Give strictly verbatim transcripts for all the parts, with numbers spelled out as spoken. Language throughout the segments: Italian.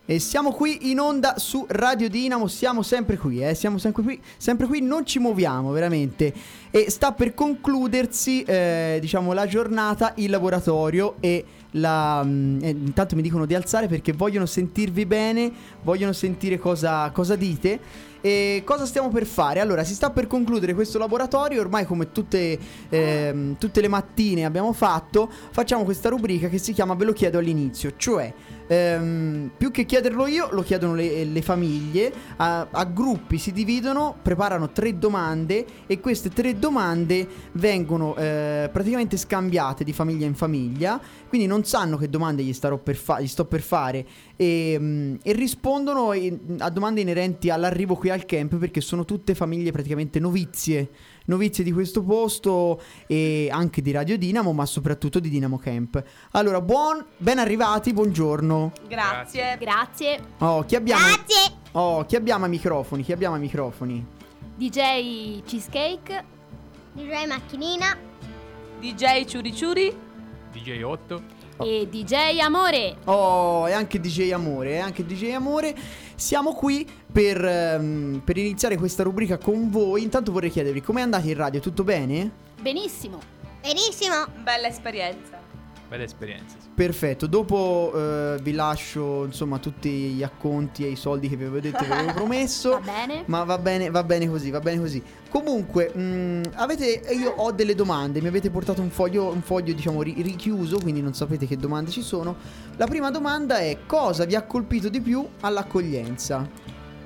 E siamo qui in onda su Radio Dinamo, siamo sempre qui, eh? siamo sempre qui, sempre qui, non ci muoviamo veramente. E sta per concludersi, eh, diciamo, la giornata, il laboratorio e la... Mh, eh, intanto mi dicono di alzare perché vogliono sentirvi bene, vogliono sentire cosa, cosa dite. E cosa stiamo per fare? Allora, si sta per concludere questo laboratorio. Ormai, come tutte, ehm, tutte le mattine abbiamo fatto, facciamo questa rubrica che si chiama Ve lo chiedo all'inizio. Cioè, ehm, più che chiederlo io, lo chiedono le, le famiglie. a, a gruppi si dividono, preparano tre domande e queste tre domande vengono eh, praticamente scambiate di famiglia in famiglia. Quindi non sanno che domande gli, starò per fa- gli sto per fare e, mh, e rispondono in, a domande inerenti all'arrivo qui al camp, perché sono tutte famiglie praticamente novizie, novizie di questo posto e anche di Radio Dinamo, ma soprattutto di Dinamo Camp. Allora, buon, ben arrivati, buongiorno. Grazie. Grazie. Oh, chi abbiamo? Grazie. Oh, chi abbiamo ai microfoni? Chi abbiamo ai microfoni? D J Cheesecake, D J Macchinina. D J Ciuri Ciuri. D J otto e D J Amore. Oh, e anche D J Amore, e anche D J Amore. Siamo qui per, um, per iniziare questa rubrica con voi. Intanto vorrei chiedervi, com'è andata in radio? Tutto bene? Benissimo. Benissimo. Bella esperienza. Bella esperienza, sì. Perfetto, dopo uh, vi lascio insomma tutti gli acconti e i soldi che vi avevo detto che vi avevo promesso. Va bene. Ma va bene, va bene così, va bene così. Comunque, mh, avete, io ho delle domande. Mi avete portato un foglio, un foglio diciamo ri- richiuso, quindi non sapete che domande ci sono. La prima domanda è: cosa vi ha colpito di più all'accoglienza?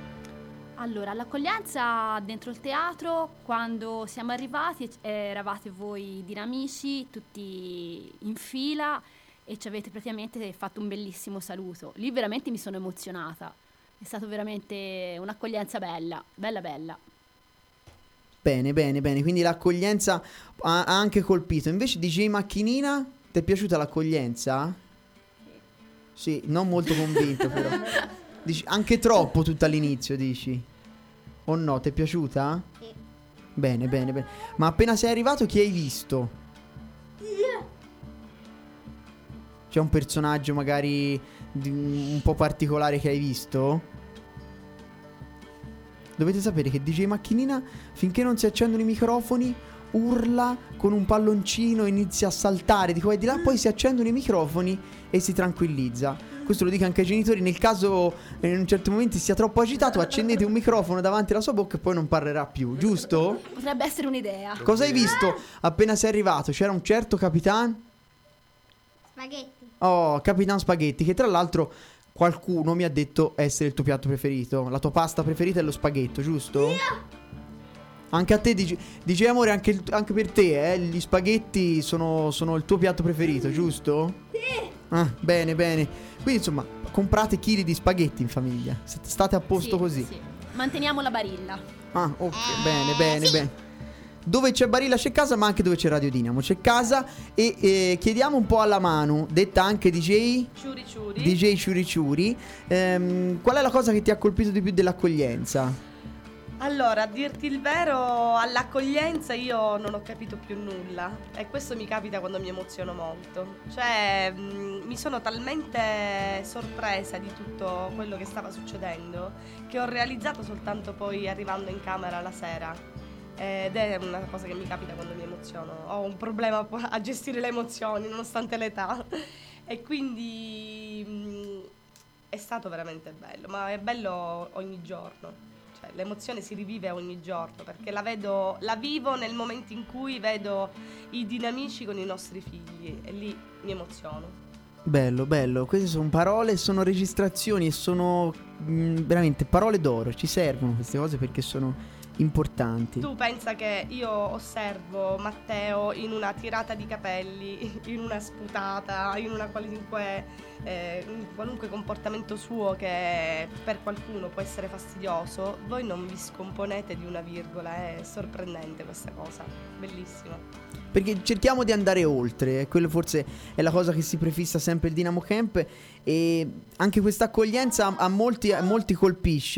Allora, l'accoglienza dentro il teatro, quando siamo arrivati, eh, eravate voi dinamici, tutti in fila e ci avete praticamente fatto un bellissimo saluto. Lì veramente mi sono emozionata. È stata veramente un'accoglienza bella, bella bella. Bene, bene, bene. Quindi l'accoglienza ha, ha anche colpito. Invece D J Macchinina, ti è piaciuta l'accoglienza? Sì, non molto convinto però. Dici, anche troppo tutto all'inizio, dici? O no, ti è piaciuta? Sì. Bene, bene, bene. Ma appena sei arrivato chi hai visto? C'è un personaggio magari di- un po' particolare che hai visto? Dovete sapere che D J Macchinina, finché non si accendono i microfoni, urla con un palloncino, inizia a saltare di qua e di là, poi si accendono i microfoni e si tranquillizza. Questo lo dico anche ai genitori: nel caso eh, in un certo momento sia troppo agitato, accendete un microfono davanti alla sua bocca e poi non parlerà più, giusto? Potrebbe essere un'idea. Cosa hai visto appena sei arrivato? C'era un certo Capitan? Spaghetti. Oh, Capitan Spaghetti, che tra l'altro qualcuno mi ha detto essere il tuo piatto preferito. La tua pasta preferita è lo spaghetto, giusto? Anche a te, D J, D J Amore, anche, il- anche per te, eh, gli spaghetti sono, sono il tuo piatto preferito, giusto? Sì. Ah, bene, bene. Quindi insomma, comprate chili di spaghetti in famiglia. S- State a posto Sì, così. sì. Manteniamo la barilla. Ah, ok, Eh, bene, bene, sì. bene. Dove c'è Barilla c'è casa, ma anche dove c'è Radio Dinamo c'è casa. E eh, chiediamo un po' alla Manu, detta anche D J Ciuri Ciuri. D J Ciuri Ciuri, ehm, qual è la cosa che ti ha colpito di più dell'accoglienza? Allora, a dirti il vero, all'accoglienza io non ho capito più nulla. E questo mi capita quando mi emoziono molto. Cioè, mh, mi sono talmente sorpresa di tutto quello che stava succedendo che ho realizzato soltanto poi arrivando in camera la sera. Ed è una cosa che mi capita quando mi emoziono. Ho un problema a gestire le emozioni nonostante l'età. E quindi mh, è stato veramente bello, ma è bello ogni giorno. Cioè, l'emozione si rivive ogni giorno perché la vedo, la vivo nel momento in cui vedo i dinamici con i nostri figli e lì mi emoziono. Bello, bello, queste sono parole, sono registrazioni e sono mh, veramente parole d'oro, ci servono queste cose perché sono importanti. Tu pensa che io osservo Matteo in una tirata di capelli, in una sputata, in una qualunque, eh, in qualunque comportamento suo che per qualcuno può essere fastidioso, voi non vi scomponete di una virgola, è sorprendente questa cosa, bellissima. Perché cerchiamo di andare oltre, e quello forse è la cosa che si prefissa sempre il Dinamo Camp. E anche questa accoglienza a molti, a molti colpisce.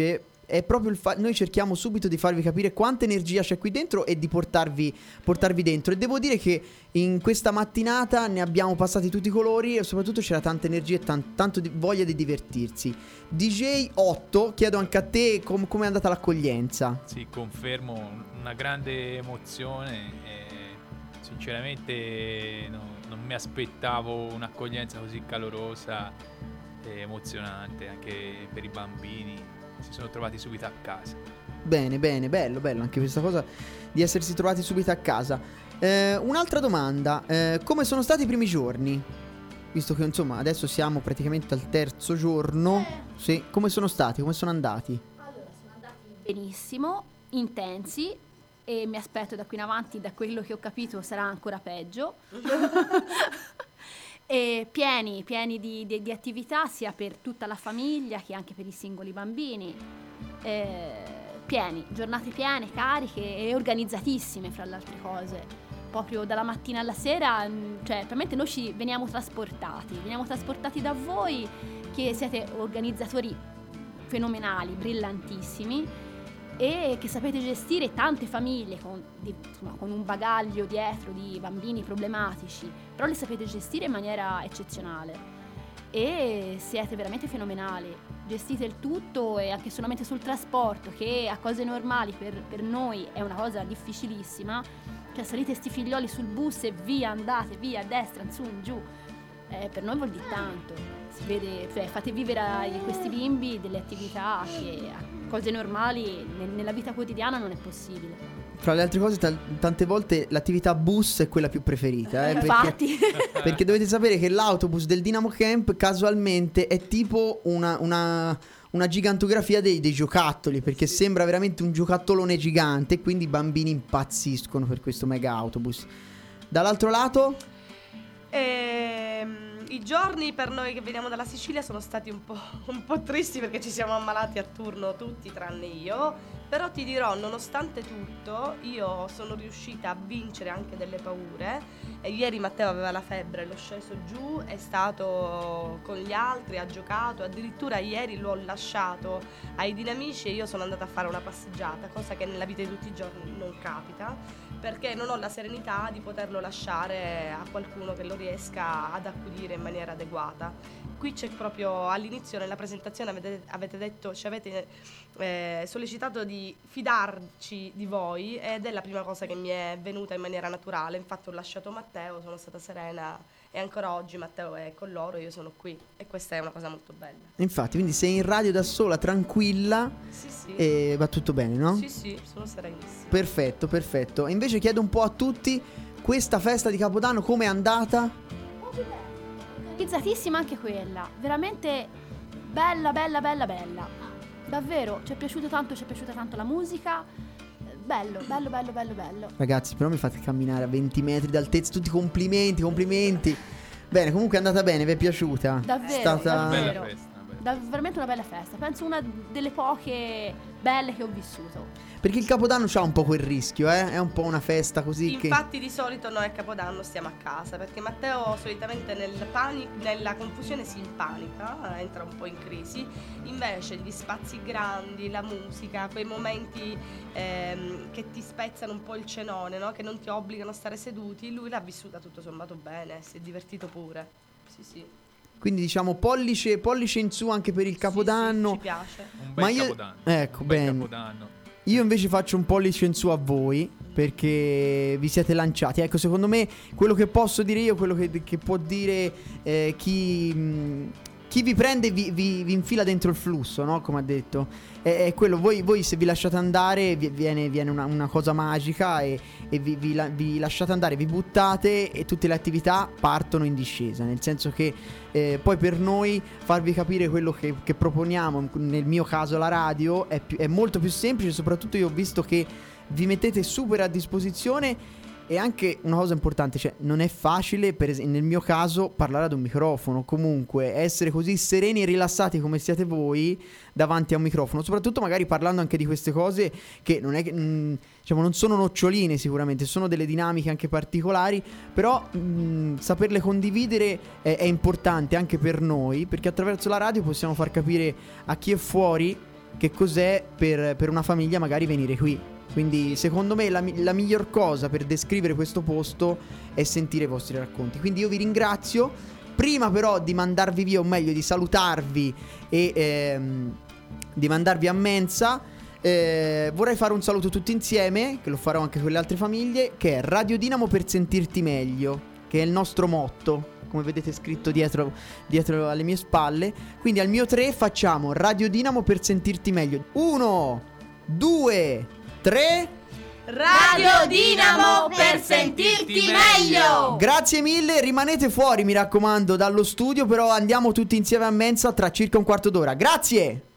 è proprio il fa- noi cerchiamo subito di farvi capire quanta energia c'è qui dentro e di portarvi, portarvi dentro. E devo dire che in questa mattinata ne abbiamo passati tutti i colori e soprattutto c'era tanta energia e tan- tanto di- voglia di divertirsi. D J otto, chiedo anche a te com- come è andata l'accoglienza. Sì, confermo una grande emozione e sinceramente no, non mi aspettavo un'accoglienza così calorosa e emozionante anche per i bambini. Si sono trovati subito a casa. Bene, bene, bello, bello anche questa cosa di essersi trovati subito a casa. Eh, un'altra domanda, eh, come sono stati i primi giorni? Visto che insomma adesso siamo praticamente al terzo giorno, sì, come sono stati, come sono andati? Allora, sono andati benissimo, intensi e mi aspetto da qui in avanti, da quello che ho capito, sarà ancora peggio. E pieni, pieni di, di, di attività sia per tutta la famiglia che anche per i singoli bambini. Eh, pieni, giornate piene, cariche e organizzatissime fra le altre cose. Proprio dalla mattina alla sera, mh, cioè veramente noi ci veniamo trasportati, veniamo trasportati da voi che siete organizzatori fenomenali, brillantissimi e che sapete gestire tante famiglie con, di, insomma, con un bagaglio dietro di bambini problematici, però le sapete gestire in maniera eccezionale e siete veramente fenomenali. Gestite il tutto e anche solamente sul trasporto, che a cose normali per, per noi è una cosa difficilissima, cioè salite sti figlioli sul bus e via, andate via, a destra, in su, in giù, eh, per noi vuol dire tanto. Si vede, cioè fate vivere a questi bimbi delle attività che a cose normali ne- nella vita quotidiana non è possibile. Fra le altre cose tal- tante volte l'attività bus è quella più preferita, eh, perché, Infatti. perché dovete sapere che l'autobus del Dynamo Camp casualmente è tipo una, una, una gigantografia dei, dei giocattoli, perché sembra veramente un giocattolone gigante e quindi i bambini impazziscono per questo mega autobus. Dall'altro lato? Ehm, I giorni per noi che veniamo dalla Sicilia sono stati un po', un po' tristi perché ci siamo ammalati a turno tutti tranne io. Però ti dirò, nonostante tutto, io sono riuscita a vincere anche delle paure. E ieri Matteo aveva la febbre, l'ho sceso giù, è stato con gli altri, ha giocato. Addirittura ieri l'ho lasciato ai dinamici e io sono andata a fare una passeggiata, cosa che nella vita di tutti i giorni non capita, perché non ho la serenità di poterlo lasciare a qualcuno che lo riesca ad accudire in maniera adeguata. Qui c'è proprio all'inizio nella presentazione avete, avete detto, ci avete eh, sollecitato di fidarci di voi ed è la prima cosa che mi è venuta in maniera naturale. Infatti ho lasciato Matteo, sono stata serena e ancora oggi Matteo è con loro, io sono qui e questa è una cosa molto bella. Infatti, quindi sei in radio da sola, tranquilla, Sì, sì. e va tutto bene, no? Sì, sì, sono serenissima. Perfetto, perfetto. E invece chiedo un po' a tutti, questa festa di Capodanno come è andata? Organizzatissima anche quella, veramente bella, bella, bella, bella. Davvero, ci è piaciuto tanto, ci è piaciuta tanto la musica. Eh, Bello, bello, bello, bello, bello. Ragazzi, però mi fate camminare a venti metri d'altezza, tutti complimenti, complimenti. Bene, comunque è andata bene, vi è piaciuta? Davvero, È stata... davvero. Bella festa, bella. Da- veramente una bella festa, penso una delle poche belle che ho vissuto. Perché il Capodanno c'ha un po' quel rischio, eh? È un po' una festa così che... Infatti di solito noi a Capodanno stiamo a casa perché Matteo solitamente nel pani- nella confusione si impanica, entra un po' in crisi. Invece gli spazi grandi, la musica, quei momenti ehm, che ti spezzano un po' il cenone, no? Che non ti obbligano a stare seduti, lui l'ha vissuta tutto sommato bene, si è divertito pure. Sì, sì. Quindi diciamo pollice, pollice in su anche per il Capodanno. Sì, sì, ci piace. Un bel Ma io- Capodanno. ecco, un bel bene. Capodanno. Io invece faccio un pollice in su a voi perché vi siete lanciati. Ecco, secondo me quello che posso dire io, quello che, che può dire eh, chi, mh, chi vi prende vi, vi, vi infila dentro il flusso, no? Come ha detto. È, è quello, voi, voi se vi lasciate andare vi- viene, viene una, una cosa magica e, e vi, vi la- vi lasciate andare, vi buttate e tutte le attività partono in discesa. Nel senso che eh, poi per noi farvi capire quello che, che proponiamo, nel mio caso la radio, è, più- è molto più semplice. Soprattutto io ho visto che vi mettete super a disposizione. E anche una cosa importante, cioè non è facile, per es- nel mio caso, parlare ad un microfono. Comunque essere così sereni e rilassati come siete voi davanti a un microfono, soprattutto magari parlando anche di queste cose che non è che mh, diciamo non sono noccioline, sicuramente sono delle dinamiche anche particolari, però mh, saperle condividere è, è importante anche per noi, perché attraverso la radio possiamo far capire a chi è fuori che cos'è per, per una famiglia magari venire qui. Quindi secondo me la, la miglior cosa per descrivere questo posto è sentire i vostri racconti. Quindi io vi ringrazio. Prima però di mandarvi via, o meglio di salutarvi e ehm, di mandarvi a mensa, eh, vorrei fare un saluto tutti insieme, che lo farò anche con le altre famiglie, che è Radio Dinamo per sentirti meglio, che è il nostro motto, come vedete scritto dietro, dietro alle mie spalle. Quindi al mio tre facciamo Radio Dinamo per sentirti meglio. Uno, due, tre. Radio Dinamo per sentirti meglio. Grazie mille, rimanete fuori mi raccomando dallo studio, però andiamo tutti insieme a mensa tra circa un quarto d'ora. Grazie.